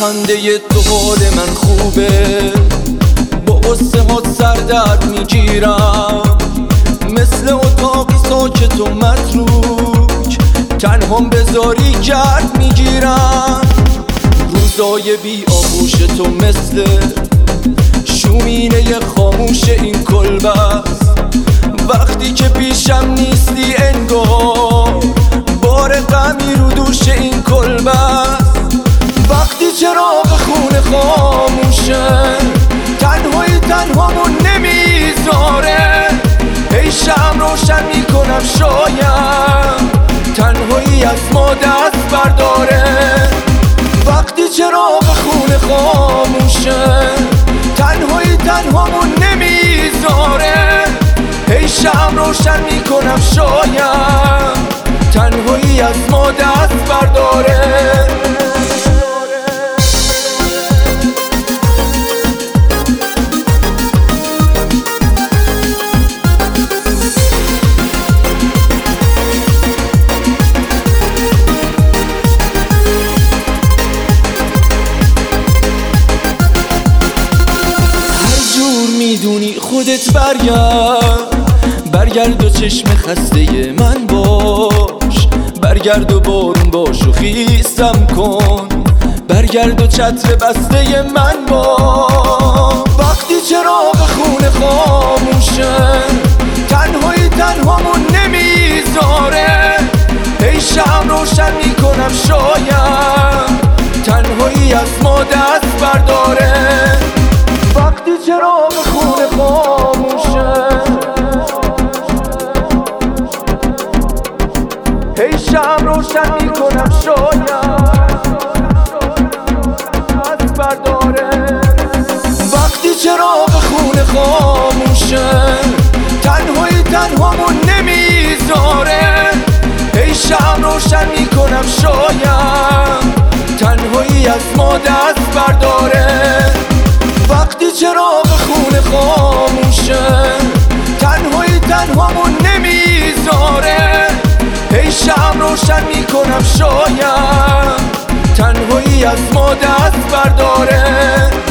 خنده تو حال من خوبه، با قصه ها سردرد میگیرم، مثل اتاقی ساکت و متروک تنهام بذاری گرد میگیرم. روزای بی آغوش تو مثل شومینه خاموش این کلبست، وقتی که پیشم نیستی انگار بار غمی رو دوش این کلبست. وقتی چراغ خونه خاموشه، تنهایی تنهامون نمیذاره، ای شمع روشن میکنم شاید تنهایی از ما دست برداره. وقتی چراغ خونه خاموشه، تنهایی تنهامون نمیذاره، ای شمع روشن میکنم شاید تنهایی از ما دست برداره. میدونی خودت برگرد و چشم خسته من باش، برگرد و بارون باش و خیسم کن، برگرد و چتر بسته من باش. وقتی چراغ خونه خاموشه، تنهایی تنهامون نمیذاره، ای شمع روشن میکنم شاید تنهایی از ما دست برداره. وقتی چراغ خونه خاموشه، ای شمع روشن میکنم شاید دست برداره. وقتی چراغ خونه خاموشه، تنهایی تنهامون نمیذاره، ای شمع روشن میکنم شاید تنهایی از ما دست برداره. وقتی چراغ خونه خاموشه، تنهایی تنهامون نمیذاره، ای شمع روشن میکنم شاید تنهایی از ما دست برداره.